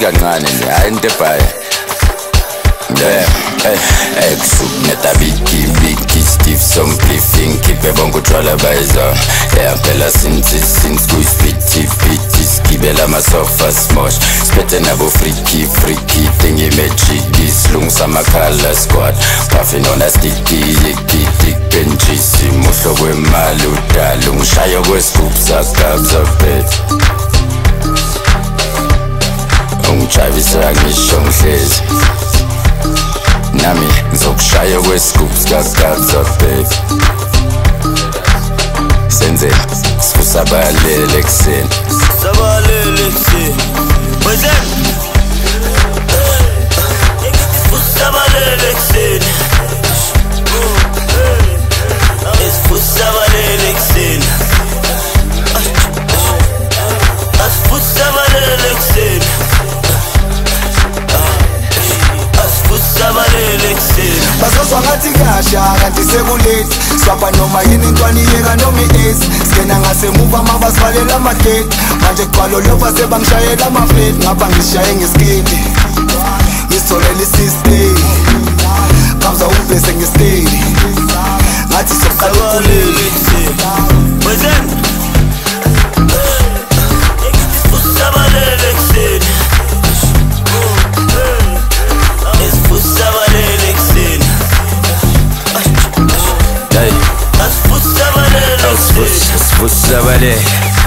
kancane nje hayi into ebhaye. Ebusuku netabiki Steve somplifing khiphe bonke utshwala bayizona. Phela since kuyisipiti skibela amasofa smosh siphethe nabo freaky thingy magic silungisa amakhala squad puffing on a sticky yiki benches muhlo kwemali udala ungishaya kwesigubhu sakabza phethe ungijayivisa ngisho ngihlezi nami ngizokushaya kwesigubhu sakabza phethe senze sifusabalele ekuseni sabalele ekuseni wenzeni sifusabalele ekuseni sifusabalele ekuseni sifusabalele ekuseni sifusabalele ekuseni bazozwa ngathi kuyasha kanti sekulethi swapha noma yini intwana iyeka noma i-ace skena ngasemuva mabasivalela amagate manje kubalo lofa sebangishayela amafleti ngapha ngishaye ngesiketi ngisitholele i-system kabza ubhese ngesiteli ngathi sokuqala sabalele ekuseni wenzeni sifusabalele ekuseni sifusabalele ekuseni sifusabalele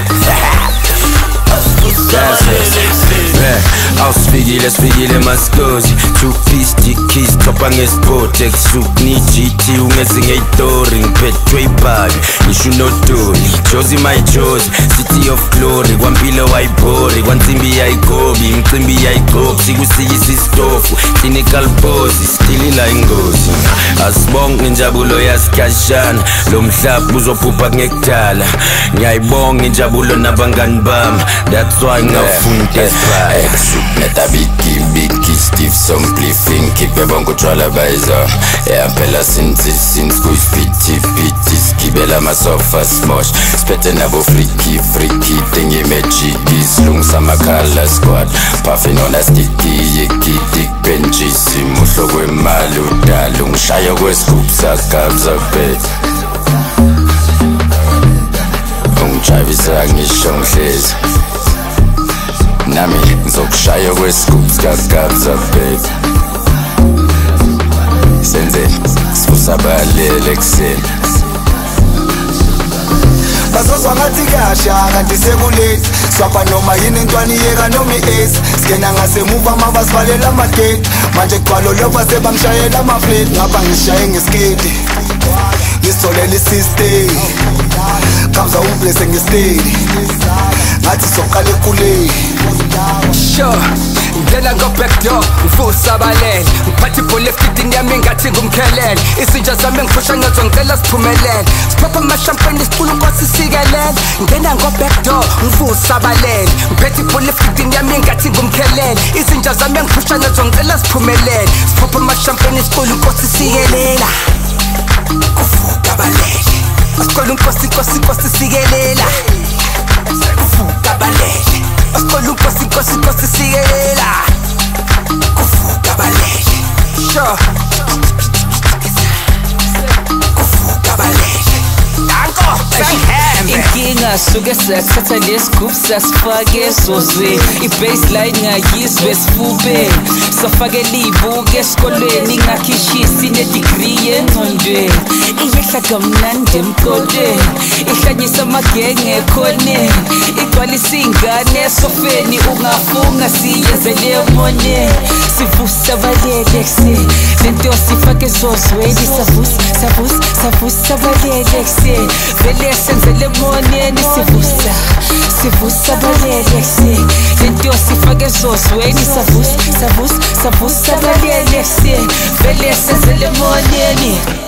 Sifikile maskozi two-piece dickies Topa ngesipoti Ekusuk ni GT ungezinge itori Ngiphethwe ibhabi ngisho unodoli Jozi my Jozi City of Glory Kwampilo wayibhori Kwansimbi yayikobi Imcimbi yayigobi Sikusikisa istofu Clinical pose Stilila ingozi Asibonge injabulo yasikhashana Lo mhlaba uzophupha ngekudala Ngiyayibonga injabulo nabangani bami That's why ngawufuna desperate Ebusuku netabiki Steve somplifing khiphe bonke utshwala bayizona. Phela since kuyisipiti skibela amasofa smosh siphethe nabo freaky thingy magic silungisa amakhala squad puffing on a sticky yiki benches muhlo kwemali udala ungishaya kwesigubhu sakabza phethe ungijayivisa ngisho ngihlezi nami ngizokushaya kwesigubhu sakabza phethe senze sifusabalele ekuseni bazozwa ngathi kuyasha kanti sekulethi swapha noma yini intwana iyeka noma i-ace skena ngasemuva mabasivalela amagate manje kubalo lofa sebangishayela amafleti ngapha ngishaye ngesiketi ngisitholele i-system kabza ubhese ngesiteli ngathi sokuqala ekuleni sure ngena ngo-backdoor ngifusabalele ngiphatha ibholefitini yami ngathi ngumkhelele izinja zami ngiphusha ngezo ngicela siphumelele siphapha amashampeni isipula unkosi sikelele ngena ngo-backdoor ngifusabalele ngiphetha ibholefitini yami ngathi ngumkhelele izinja zami ngiphusha ngezo ngicela siphumelele siphapha amashampeni isipula unkosi sikelela kufukabalele asikola unkosi sikelela kufukabalele asikola unkosi sikelela kufukabalele sure kufukabalele danko inkinga suke sakuthatha lesigubhu sasifake ezozweni i-baseline ngayizwe esifubeni safakela iy'buko esikolweni ngakhishisa inedigrii engcondweni iyehla kamnandi emqolweni ihlanyisa amagenge ekhoneni igcwalisa iy'ngane esofeni ungafunga siyenzele emoneni sivusabalele ekuseni lento sifake ezozweni savusabalele ekuseni vele senzele emoneni sivusabalele ekuseni lento sifake ezozweni savusabalele ekuseni vele senzele emoneni